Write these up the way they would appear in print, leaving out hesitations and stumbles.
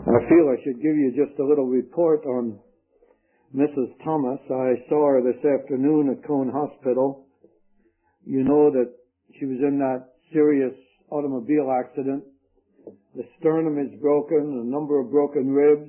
I feel I should give you just a little report on Mrs. Thomas. I saw her this afternoon at Cone Hospital. You know that she was in that serious automobile accident. The sternum is broken, a number of broken ribs.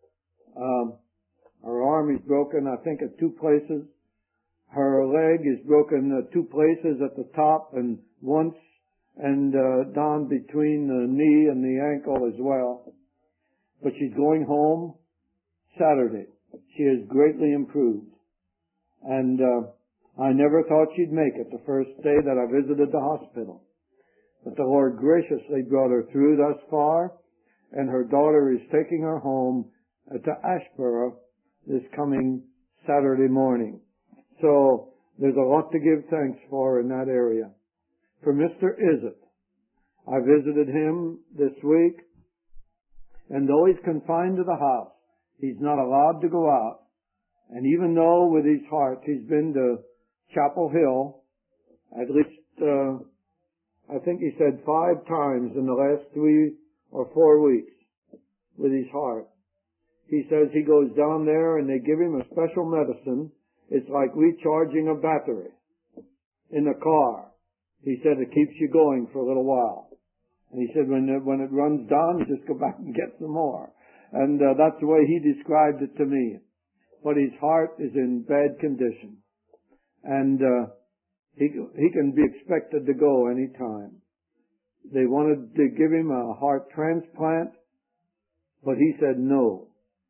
Her arm is broken, I think, at 2 places. Her leg is broken at 2 places at the top and once, and down between the knee and the ankle as well. But she's going home Saturday. She has greatly improved. And I never thought she'd make it the first day that I visited the hospital. But the Lord graciously brought her through thus far, and her daughter is taking her home to Ashborough this coming Saturday morning. So there's a lot to give thanks for in that area. For Mr. Izzet, I visited him this week, and though he's confined to the house, he's not allowed to go out. And even though with his heart he's been to Chapel Hill, at least, I think he said 5 times in the last 3 or 4 weeks with his heart. He says he goes down there and they give him a special medicine. It's like recharging a battery in a car. He said it keeps you going for a little while. And he said when it runs down, you just go back and get some more. And that's the way he described it to me. But his heart is in bad condition. And he can be expected to go any time. They wanted to give him a heart transplant, but he said no.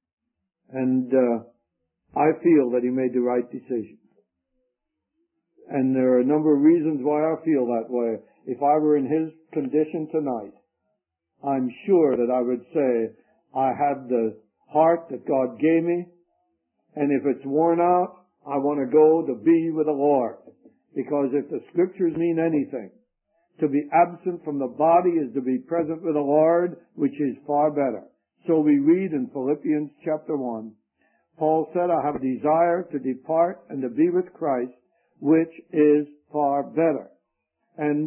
And I feel that he made the right decision. And there are a number of reasons why I feel that way. If I were in his condition tonight, I'm sure that I would say, I have the heart that God gave me, and if it's worn out, I want to go to be with the Lord. Because if the Scriptures mean anything, to be absent from the body is to be present with the Lord, which is far better. So we read in Philippians chapter 1, Paul said, I have a desire to depart and to be with Christ, which is far better. And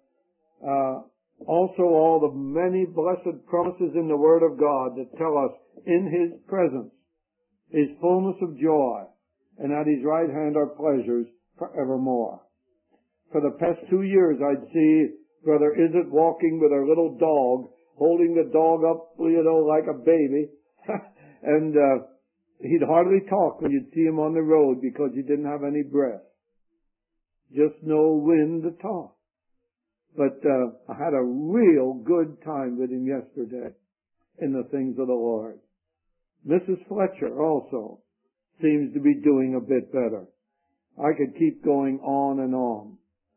also all the many blessed promises in the Word of God that tell us in His presence is fullness of joy, and at His right hand are pleasures forevermore. For the past 2 years I'd see Brother Izzet walking with our little dog, holding the dog up, like a baby, and he'd hardly talk when you'd see him on the road because he didn't have any breath. Just no wind to talk. But I had a real good time with him yesterday in the things of the Lord. Mrs. Fletcher also seems to be doing a bit better. I could keep going on and on.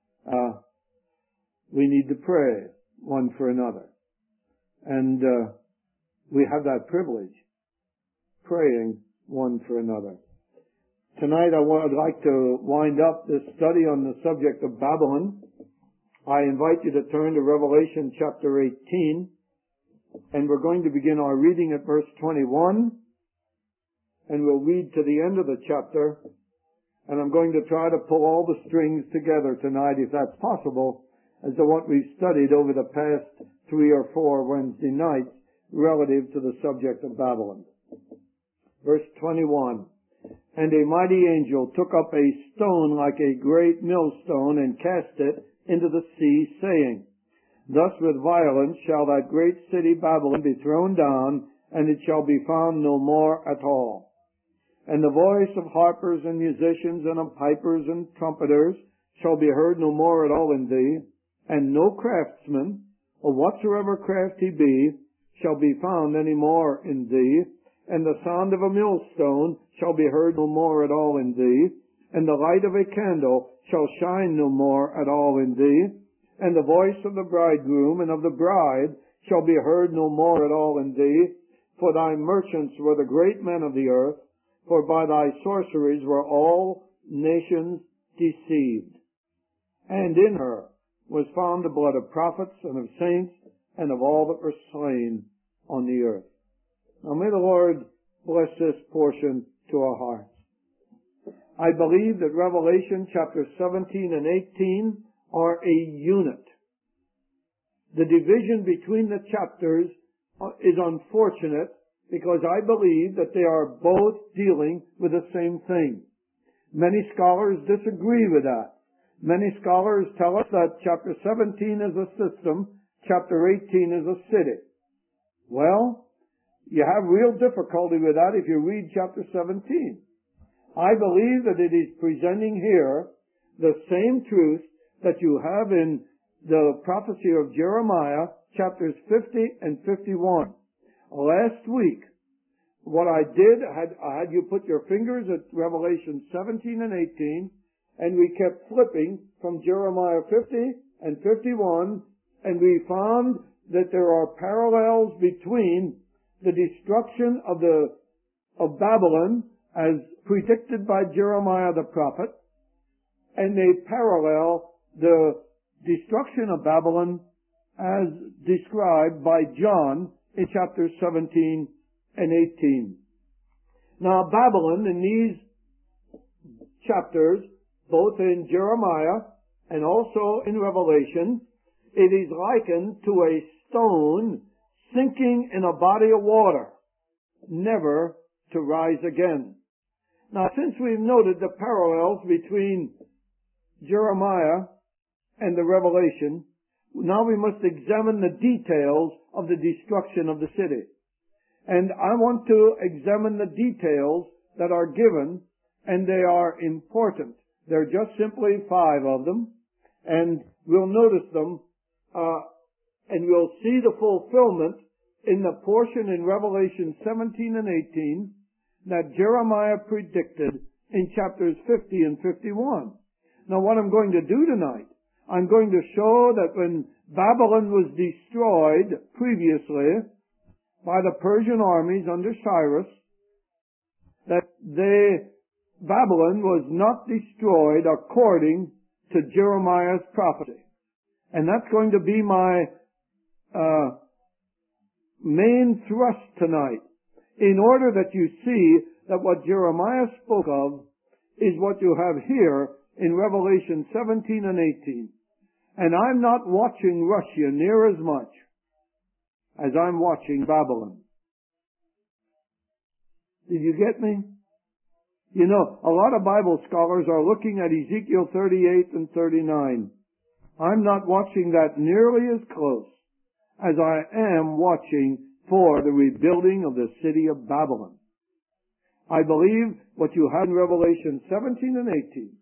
We need to pray one for another. And we have that privilege, praying one for another. Tonight I would like to wind up this study on the subject of Babylon. I invite you to turn to Revelation chapter 18, and we're going to begin our reading at verse 21, and we'll read to the end of the chapter, and I'm going to try to pull all the strings together tonight, if that's possible, as to what we've studied over the past 3 or 4 Wednesday nights relative to the subject of Babylon. Verse 21, And a mighty angel took up a stone like a great millstone and cast it into the sea, saying, Thus with violence shall that great city Babylon be thrown down, and it shall be found no more at all. And the voice of harpers and musicians and of pipers and trumpeters shall be heard no more at all in thee, and no craftsman, or whatsoever craft he be, shall be found any more in thee, and the sound of a millstone shall be heard no more at all in thee, and the light of a candle shall shine no more at all in thee, and the voice of the bridegroom and of the bride shall be heard no more at all in thee, for thy merchants were the great men of the earth, for by thy sorceries were all nations deceived. And in her was found the blood of prophets and of saints and of all that were slain on the earth. Now may the Lord bless this portion to our hearts. I believe that Revelation chapter 17 and 18 are a unit. The division between the chapters is unfortunate because I believe that they are both dealing with the same thing. Many scholars disagree with that. Many scholars tell us that chapter 17 is a system, chapter 18 is a city. Well, you have real difficulty with that if you read chapter 17. I believe that it is presenting here the same truth that you have in the prophecy of Jeremiah, chapters 50 and 51. Last week, what I did, I had you put your fingers at Revelation 17 and 18, and we kept flipping from Jeremiah 50 and 51, and we found that there are parallels between the destruction of Babylon as predicted by Jeremiah the prophet, and they parallel the destruction of Babylon as described by John in chapters 17 and 18. Now, Babylon in these chapters, both in Jeremiah and also in Revelation, it is likened to a stone sinking in a body of water, never to rise again. Now, since we've noted the parallels between Jeremiah and the Revelation, now we must examine the details of the destruction of the city. And I want to examine the details that are given, and they are important. There are just simply 5 of them, and we'll notice them, and we'll see the fulfillment in the portion in Revelation 17 and 18 that Jeremiah predicted in chapters 50 and 51. Now, what I'm going to do tonight, I'm going to show that when Babylon was destroyed previously by the Persian armies under Cyrus, that Babylon was not destroyed according to Jeremiah's prophecy. And that's going to be my main thrust tonight, in order that you see that what Jeremiah spoke of is what you have here in Revelation 17 and 18. And I'm not watching Russia near as much as I'm watching Babylon. Did you get me? You know, a lot of Bible scholars are looking at Ezekiel 38 and 39. I'm not watching that nearly as close as I am watching for the rebuilding of the city of Babylon. I believe what you have in Revelation 17 and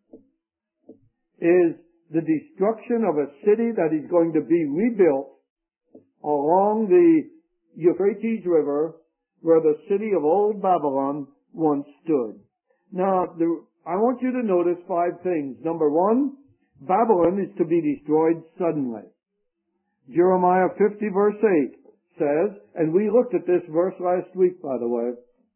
18 is the destruction of a city that is going to be rebuilt along the Euphrates River where the city of old Babylon once stood. Now, I want you to notice 5 things. Number 1, Babylon is to be destroyed suddenly. Jeremiah 50 verse 8 says, and we looked at this verse last week, by the way.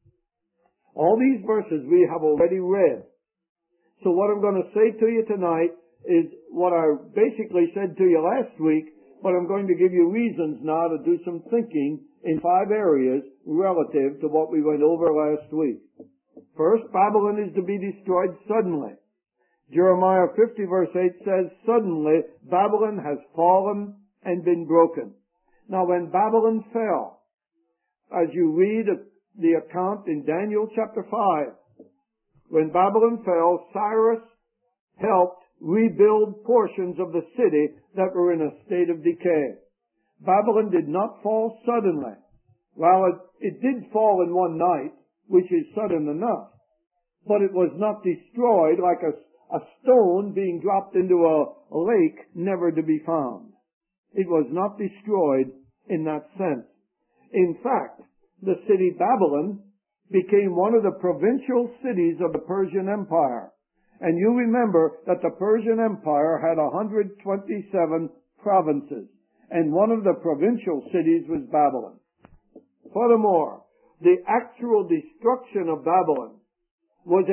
All these verses we have already read. So what I'm going to say to you tonight is what I basically said to you last week, but I'm going to give you reasons now to do some thinking in 5 areas relative to what we went over last week. First, Babylon is to be destroyed suddenly. Jeremiah 50 verse 8 says, suddenly Babylon has fallen and been broken. Now when Babylon fell, as you read the account in Daniel chapter 5, when Babylon fell, Cyrus helped rebuild portions of the city that were in a state of decay. Babylon did not fall suddenly. Well, it did fall in one night, which is sudden enough, but it was not destroyed like a stone being dropped into a lake never to be found. It was not destroyed in that sense. In fact, the city Babylon became one of the provincial cities of the Persian Empire. And you remember that the Persian Empire had 127 provinces, and one of the provincial cities was Babylon. Furthermore, the actual destruction of Babylon was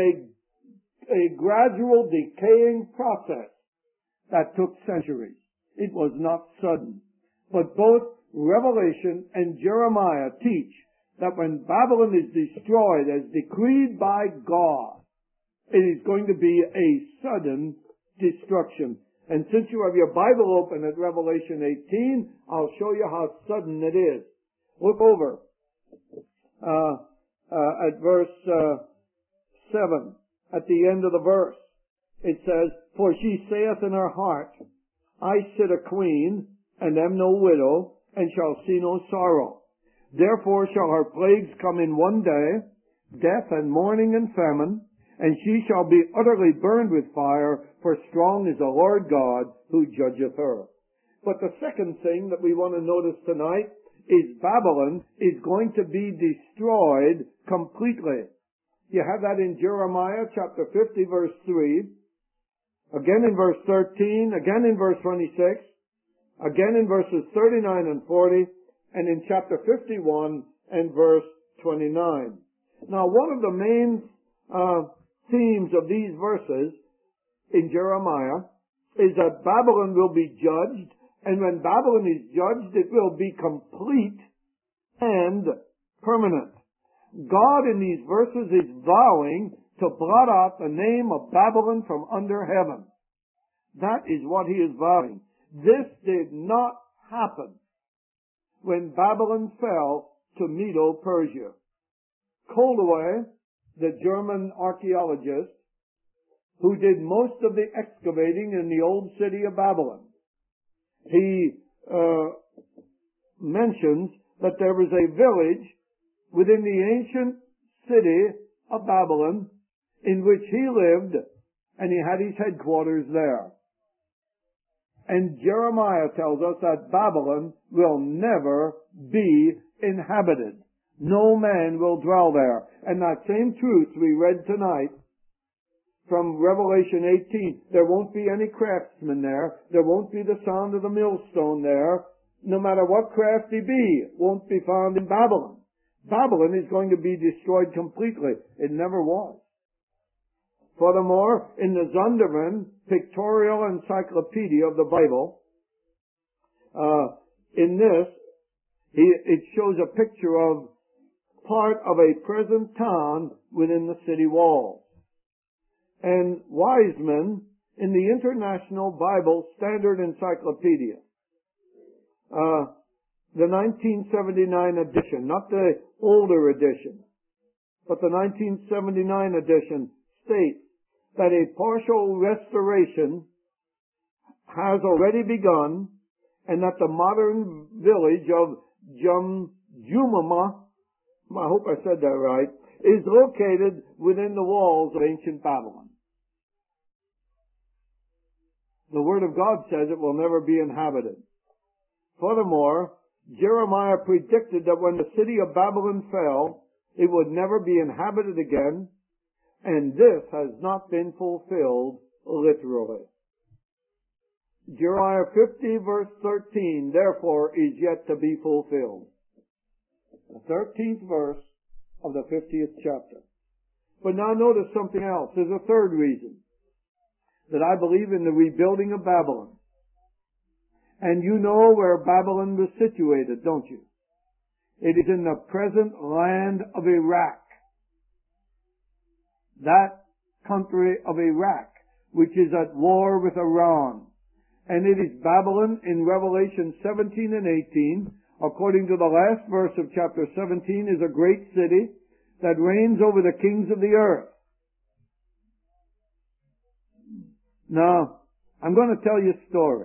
a gradual decaying process that took centuries. It was not sudden. But both Revelation and Jeremiah teach that when Babylon is destroyed as decreed by God, it is going to be a sudden destruction. And since you have your Bible open at Revelation 18, I'll show you how sudden it is. Look over at verse 7. At the end of the verse, it says, "For she saith in her heart, I sit a queen, and am no widow, and shall see no sorrow. Therefore shall her plagues come in one day, death and mourning and famine, and she shall be utterly burned with fire, for strong is the Lord God who judgeth her." But the second thing that we want to notice tonight is Babylon is going to be destroyed completely. You have that in Jeremiah chapter 50 verse 3, again in verse 13, again in verse 26, again in verses 39 and 40, and in chapter 51 and verse 29. Now, one of the main themes of these verses in Jeremiah is that Babylon will be judged, and when Babylon is judged, it will be complete and permanent. God in these verses is vowing to blot out the name of Babylon from under heaven. That is what he is vowing. This did not happen when Babylon fell to Medo-Persia. Koldewey, the German archaeologist, who did most of the excavating in the old city of Babylon, he mentions that there was a village within the ancient city of Babylon in which he lived, and he had his headquarters there. And Jeremiah tells us that Babylon will never be inhabited. No man will dwell there. And that same truth we read tonight from Revelation 18. There won't be any craftsmen there. There won't be the sound of the millstone there. No matter what craft he be, won't be found in Babylon. Babylon is going to be destroyed completely. It never was. Furthermore, in the Zondervan Pictorial Encyclopedia of the Bible, in this, it shows a picture of part of a present town within the city walls. And Wiseman, in the International Bible Standard Encyclopedia, the 1979 edition, not the older edition, but the 1979 edition, states that a partial restoration has already begun, and that the modern village of Jumama, I hope I said that right, is located within the walls of ancient Babylon. The Word of God says it will never be inhabited. Furthermore, Jeremiah predicted that when the city of Babylon fell, it would never be inhabited again, and this has not been fulfilled literally. Jeremiah 50 verse 13, therefore, is yet to be fulfilled. The 13th verse of the 50th chapter. But now notice something else. There's a third reason that I believe in the rebuilding of Babylon. And you know where Babylon was situated, don't you? It is in the present land of Iraq. That country of Iraq, which is at war with Iran. And it is Babylon in Revelation 17 and 18, according to the last verse of chapter 17, is a great city that reigns over the kings of the earth. Now, I'm going to tell you a story.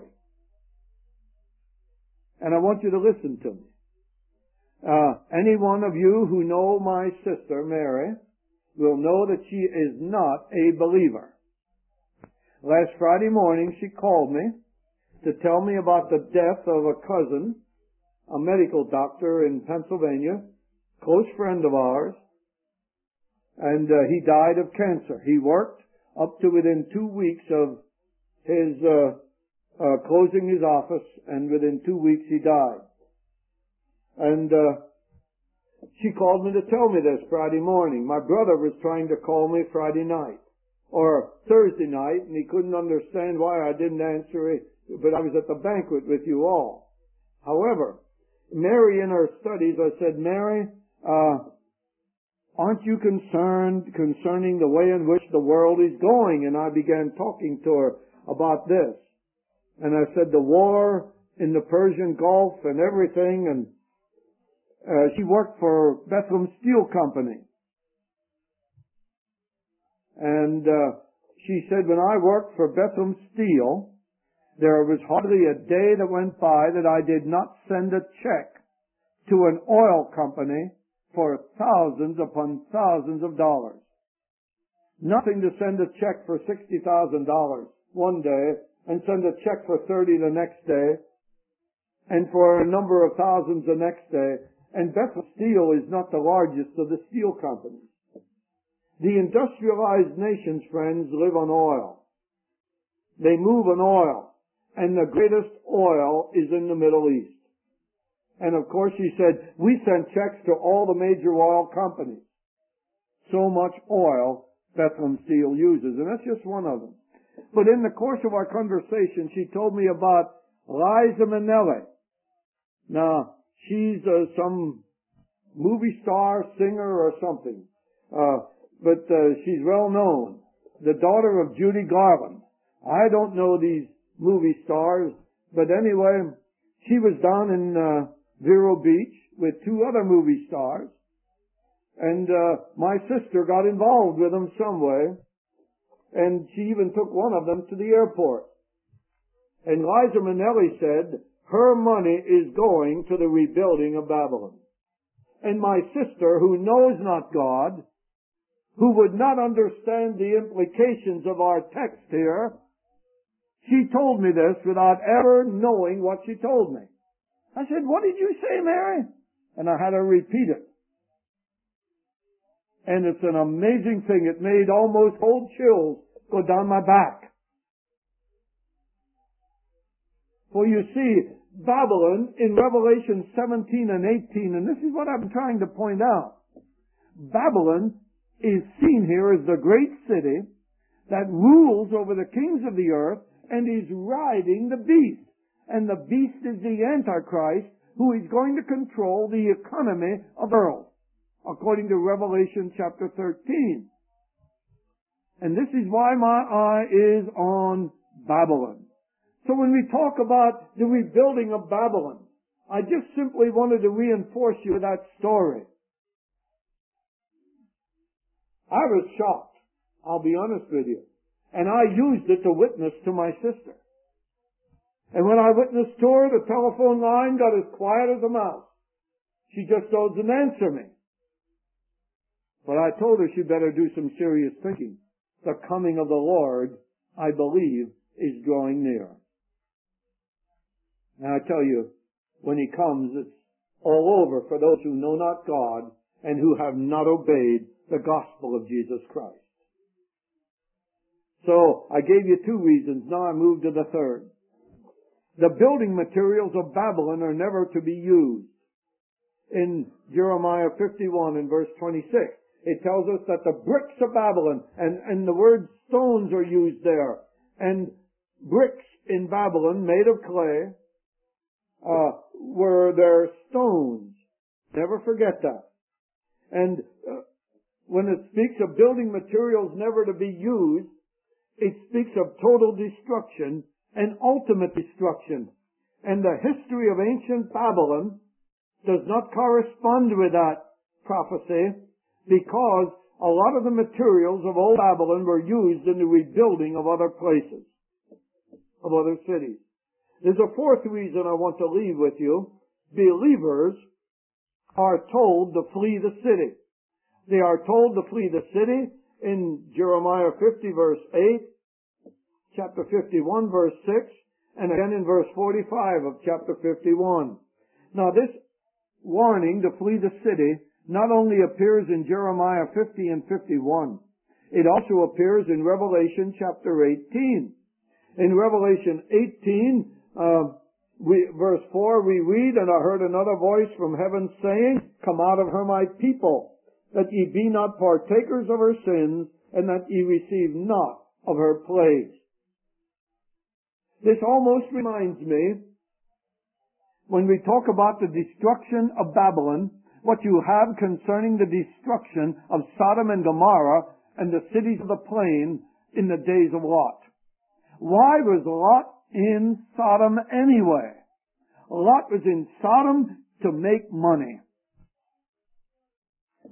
And I want you to listen to me. Any one of you who know my sister, Mary, will know that she is not a believer. Last Friday morning, she called me to tell me about the death of a cousin, a medical doctor in Pennsylvania, close friend of ours, and he died of cancer. He worked up to within 2 weeks of his closing his office, and within 2 weeks he died. And she called me to tell me this Friday morning. My brother was trying to call me Friday night or Thursday night, and he couldn't understand why I didn't answer it, but I was at the banquet with you all. However, Mary, in her studies, I said, Mary, aren't you concerned concerning the way in which the world is going? And I began talking to her about this. And I said, the war in the Persian Gulf and everything, She worked for Bethlehem Steel Company. And she said, when I worked for Bethlehem Steel, there was hardly a day that went by that I did not send a check to an oil company for thousands upon thousands of dollars. Nothing to send a check for $60,000 one day and send a check for 30 the next day and for a number of thousands the next day. And Bethlehem Steel is not the largest of the steel companies. The industrialized nations, friends, live on oil. They move on oil. And the greatest oil is in the Middle East. And of course, she said, we sent checks to all the major oil companies. So much oil Bethlehem Steel uses, and that's just one of them. But in the course of our conversation, she told me about Liza Minnelli. Now, she's some movie star, singer, or something. But she's well known. The daughter of Judy Garland. I don't know these movie stars, but anyway, she was down in Vero Beach with two other movie stars, and my sister got involved with them some way, and she even took one of them to the airport. And Liza Minnelli said her money is going to the rebuilding of Babylon. And my sister, who knows not God, who would not understand the implications of our text here, she told me this without ever knowing what she told me. I said, what did you say, Mary? And I had her repeat it. And it's an amazing thing. It made almost cold chills go down my back. For you see, Babylon in Revelation 17 and 18, and this is what I'm trying to point out. Babylon is seen here as the great city that rules over the kings of the earth and is riding the beast. And the beast is the Antichrist who is going to control the economy of the world, according to Revelation chapter 13. And this is why my eye is on Babylon. So when we talk about the rebuilding of Babylon, I just simply wanted to reinforce you with that story. I was shocked, I'll be honest with you. And I used it to witness to my sister. And when I witnessed to her, the telephone line got as quiet as a mouse. She just doesn't answer me. But I told her she'd better do some serious thinking. The coming of the Lord, I believe, is drawing near. And I tell you, when He comes, it's all over for those who know not God and who have not obeyed the gospel of Jesus Christ. So, I gave you two reasons. Now I move to the third. The building materials of Babylon are never to be used. In Jeremiah 51 and verse 26, it tells us that the bricks of Babylon, and the word stones are used there, and bricks in Babylon made of clay, were their stones. Never forget that. And when it speaks of building materials never to be used, it speaks of total destruction and ultimate destruction. And the history of ancient Babylon does not correspond with that prophecy, because a lot of the materials of old Babylon were used in the rebuilding of other places, of other cities. There's a fourth reason I want to leave with you. Believers are told to flee the city. They are told to flee the city in Jeremiah 50 verse 8, chapter 51 verse 6, and again in verse 45 of chapter 51. Now this warning to flee the city not only appears in Jeremiah 50 and 51, it also appears in Revelation chapter 18. In Revelation 18, verse 4, we read, "And I heard another voice from heaven saying, Come out of her, my people, that ye be not partakers of her sins, and that ye receive not of her plagues." This almost reminds me, when we talk about the destruction of Babylon, what you have concerning the destruction of Sodom and Gomorrah and the cities of the plain in the days of Lot. Why was Lot in Sodom anyway? Lot was in Sodom to make money.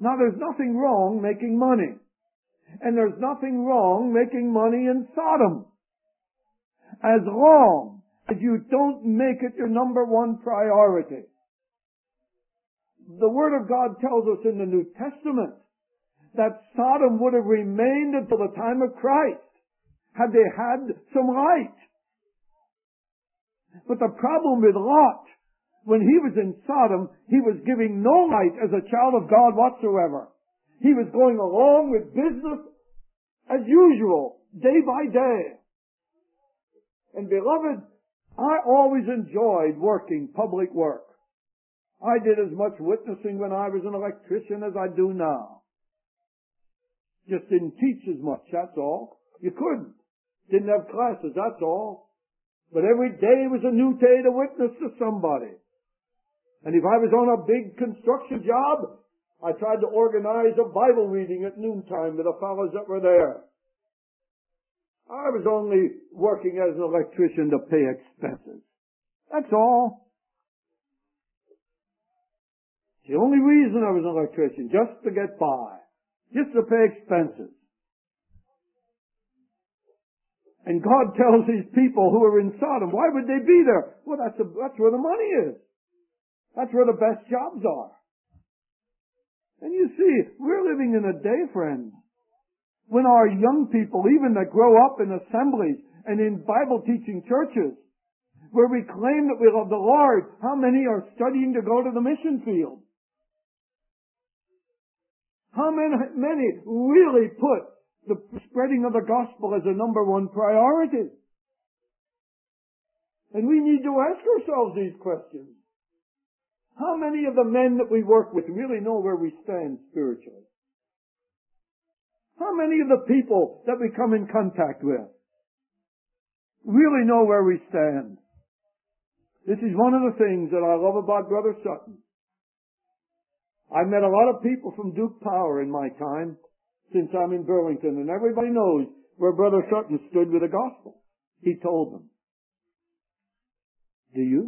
Now there's nothing wrong making money. And there's nothing wrong making money in Sodom. As long as you don't make it your number one priority. The Word of God tells us in the New Testament that Sodom would have remained until the time of Christ had they had some light. But the problem with Lot, when he was in Sodom, he was giving no light as a child of God whatsoever. He was going along with business as usual, day by day. And beloved, I always enjoyed working public work. I did as much witnessing when I was an electrician as I do now. Just didn't teach as much, that's all. You couldn't. Didn't have classes, that's all. But every day was a new day to witness to somebody. And if I was on a big construction job, I tried to organize a Bible reading at noontime with the fellows that were there. I was only working as an electrician to pay expenses. That's all. The only reason I was an electrician, just to get by. Just to pay expenses. And God tells these people who are in Sodom, why would they be there? Well, that's where the money is. That's where the best jobs are. And you see, we're living in a day, friends, when our young people, even that grow up in assemblies and in Bible teaching churches, where we claim that we love the Lord, how many are studying to go to the mission field? How many really put the spreading of the gospel as a number one priority? And we need to ask ourselves these questions. How many of the men that we work with really know where we stand spiritually? How many of the people that we come in contact with really know where we stand? This is one of the things that I love about Brother Sutton. I've met a lot of people from Duke Power in my time since I'm in Burlington, and everybody knows where Brother Sutton stood with the gospel. He told them. Do you?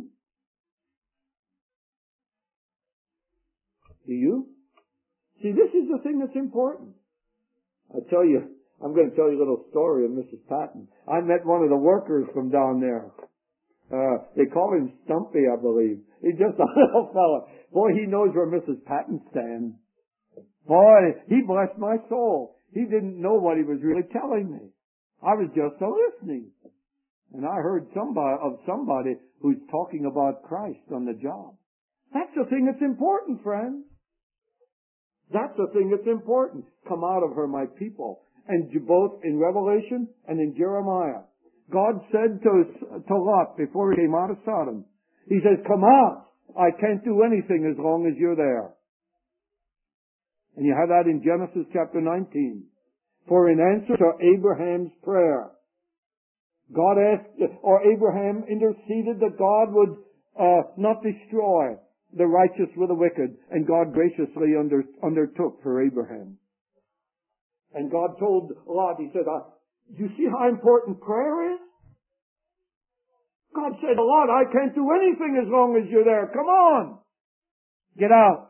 Do you? See, this is the thing that's important. I'm going to tell you a little story of Mrs. Patton. I met one of the workers from down there. They call him Stumpy, I believe. He's just a little fella. Boy, he knows where Mrs. Patton stands. Boy, he blessed my soul. He didn't know what he was really telling me. I was just listening. And I heard somebody who's talking about Christ on the job. That's the thing that's important, friends. That's the thing that's important. Come out of her, my people. And both in Revelation and in Jeremiah, God said to Lot before he came out of Sodom, He says, come out. I can't do anything as long as you're there. And you have that in Genesis chapter 19. For in answer to Abraham's prayer, God asked, or Abraham interceded that God would not destroy the righteous with the wicked, and God graciously undertook for Abraham. And God told Lot, He said, do you see how important prayer is? God said, Lot, I can't do anything as long as you're there. Come on. Get out.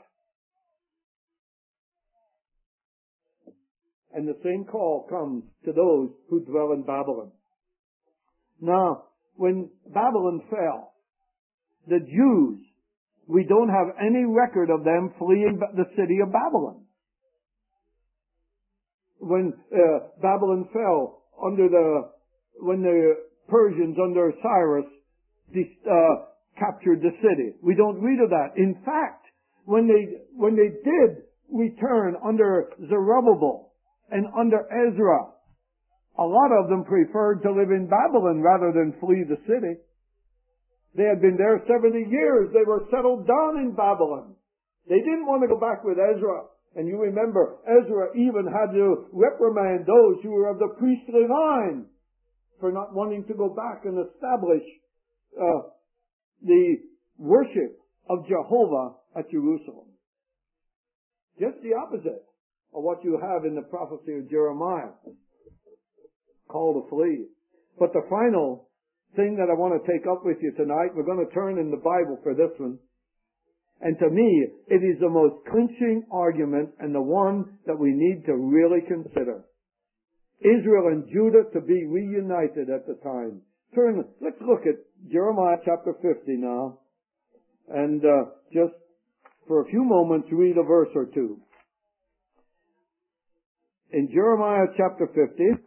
And the same call comes to those who dwell in Babylon. Now, when Babylon fell, the Jews, we don't have any record of them fleeing the city of Babylon. When Babylon fell when the Persians under Cyrus captured the city, we don't read of that. In fact, when they did return under Zerubbabel and under Ezra, a lot of them preferred to live in Babylon rather than flee the city. They had been there 70 years. They were settled down in Babylon. They didn't want to go back with Ezra. And you remember, Ezra even had to reprimand those who were of the priestly line for not wanting to go back and establish the worship of Jehovah at Jerusalem. Just the opposite of what you have in the prophecy of Jeremiah. Call to flee. But the final thing that I want to take up with you tonight, we're going to turn in the Bible for this one, And to me, it is the most clinching argument and the one that we need to really consider. Israel and Judah to be reunited at the time. Let's look at Jeremiah chapter 50 now. And just for a few moments read a verse or two. In Jeremiah chapter 50,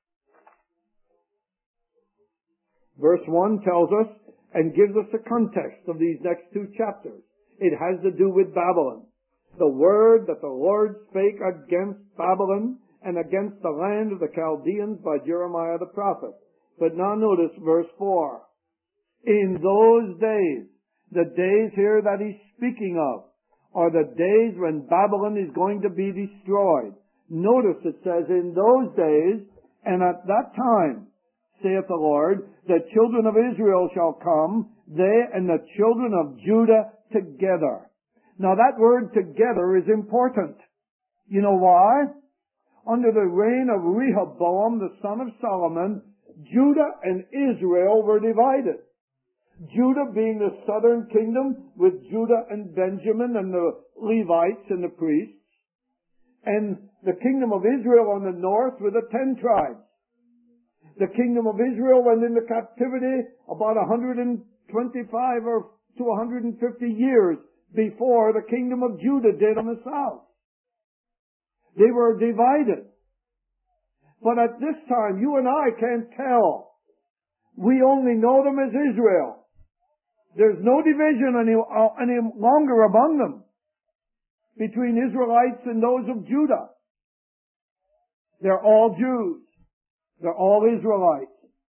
verse 1 tells us and gives us the context of these next two chapters. It has to do with Babylon. The word that the Lord spake against Babylon and against the land of the Chaldeans by Jeremiah the prophet. But now notice verse 4. In those days, the days here that he's speaking of are the days when Babylon is going to be destroyed. Notice it says, in those days, and at that time, saith the Lord, the children of Israel shall come, they and the children of Judah together. Now that word together is important. You know why? Under the reign of Rehoboam, the son of Solomon, Judah and Israel were divided. Judah being the southern kingdom with Judah and Benjamin and the Levites and the priests, and the kingdom of Israel on the north with the 10 tribes. The kingdom of Israel went into captivity about 125 or to 150 years before the kingdom of Judah did on the south. They were divided. But at this time, you and I can't tell. We only know them as Israel. There's no division any longer among them between Israelites and those of Judah. They're all Jews. They're all Israelites.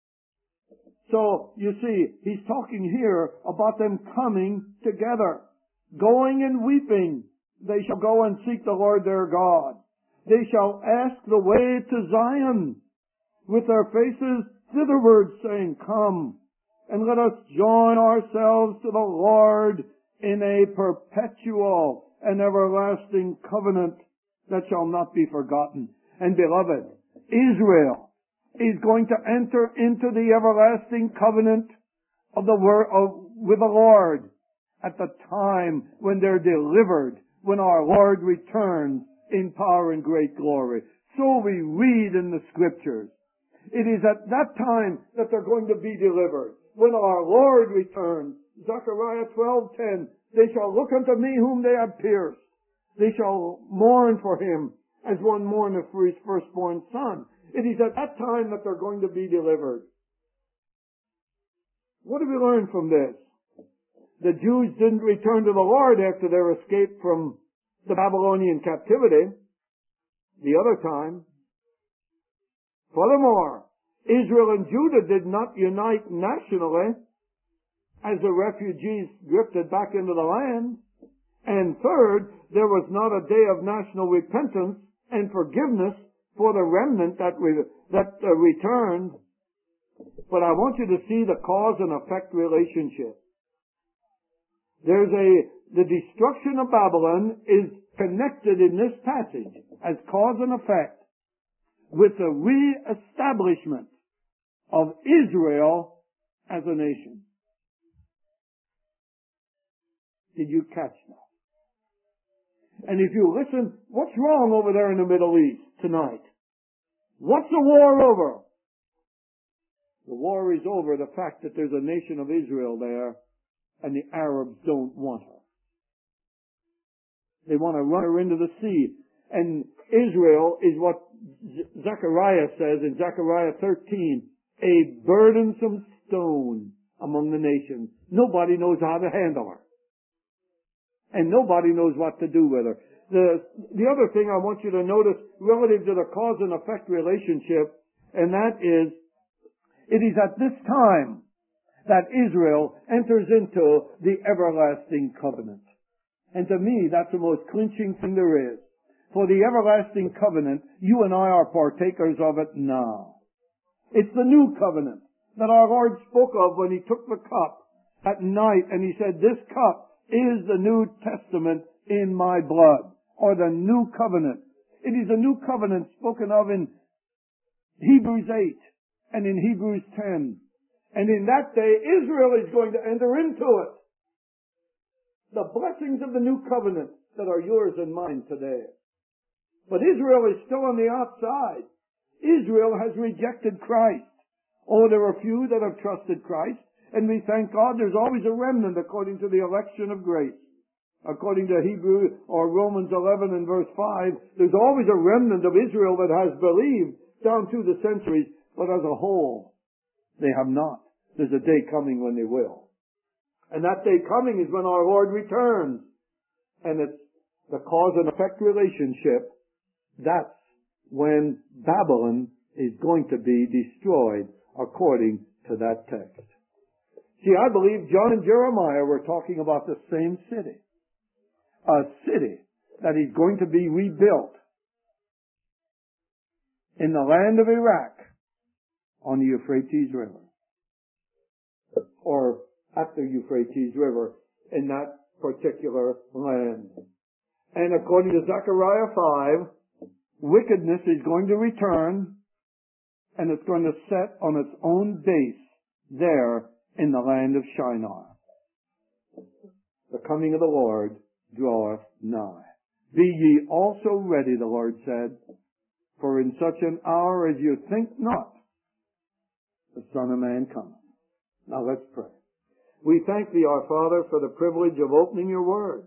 So, you see, he's talking here about them coming together. Going and weeping, they shall go and seek the Lord their God. They shall ask the way to Zion with their faces thitherward, saying, Come, and let us join ourselves to the Lord in a perpetual and everlasting covenant that shall not be forgotten. And beloved, Israel is going to enter into the everlasting covenant of with the Lord at the time when they're delivered, when our Lord returns in power and great glory. So we read in the Scriptures. It is at that time that they're going to be delivered. When our Lord returns, Zechariah 12:10, they shall look unto me whom they have pierced. They shall mourn for him as one mourneth for his firstborn son. It is at that time that they're going to be delivered. What do we learn from this? The Jews didn't return to the Lord after their escape from the Babylonian captivity the other time. Furthermore, Israel and Judah did not unite nationally as the refugees drifted back into the land. And third, there was not a day of national repentance and forgiveness for the remnant that returned. But I want you to see the cause and effect relationship. The destruction of Babylon is connected in this passage as cause and effect with the re-establishment of Israel as a nation. Did you catch that? And if you listen, what's wrong over there in the Middle East tonight? What's the war over? The war is over the fact that there's a nation of Israel there and the Arabs don't want her. They want to run her into the sea. And Israel is what Zechariah says in Zechariah 13, a burdensome stone among the nations. Nobody knows how to handle her. And nobody knows what to do with her. The other thing I want you to notice relative to the cause and effect relationship, and that is, it is at this time that Israel enters into the everlasting covenant. And to me, that's the most clinching thing there is. For the everlasting covenant, you and I are partakers of it now. It's the new covenant that our Lord spoke of when He took the cup at night and He said, this cup is the New Testament in my blood, or the new covenant. It is a new covenant spoken of in Hebrews 8 and in Hebrews 10. And in that day, Israel is going to enter into it. the blessings of the new covenant that are yours and mine today. But Israel is still on the outside. Israel has rejected Christ. Oh, there are few that have trusted Christ, and we thank God there's always a remnant according to the election of grace. According to Hebrew or Romans 11 and verse 5, there's always a remnant of Israel that has believed down through the centuries, but as a whole, they have not. There's a day coming when they will. And that day coming is when our Lord returns. And it's the cause and effect relationship. That's when Babylon is going to be destroyed according to that text. See, I believe John and Jeremiah were talking about the same city. A city that is going to be rebuilt in the land of Iraq on the Euphrates River. Or at the Euphrates River in that particular land. And according to Zechariah 5, wickedness is going to return, and it's going to set on its own base there in the land of Shinar. The coming of the Lord draweth nigh. Be ye also ready, the Lord said, for in such an hour as you think not, the Son of Man cometh. Now let's pray. We thank Thee, our Father, for the privilege of opening Your Word.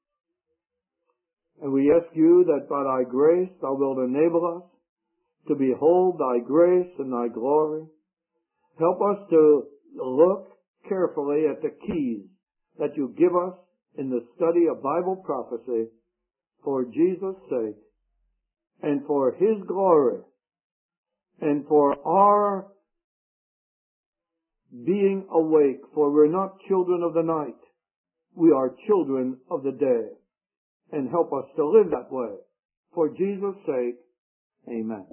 And we ask You that by Thy grace Thou wilt enable us to behold Thy grace and Thy glory. Help us to look carefully at the keys that You give us in the study of Bible prophecy for Jesus' sake and for His glory and for our being awake, for we're not children of the night. We are children of the day. And help us to live that way. For Jesus' sake, amen.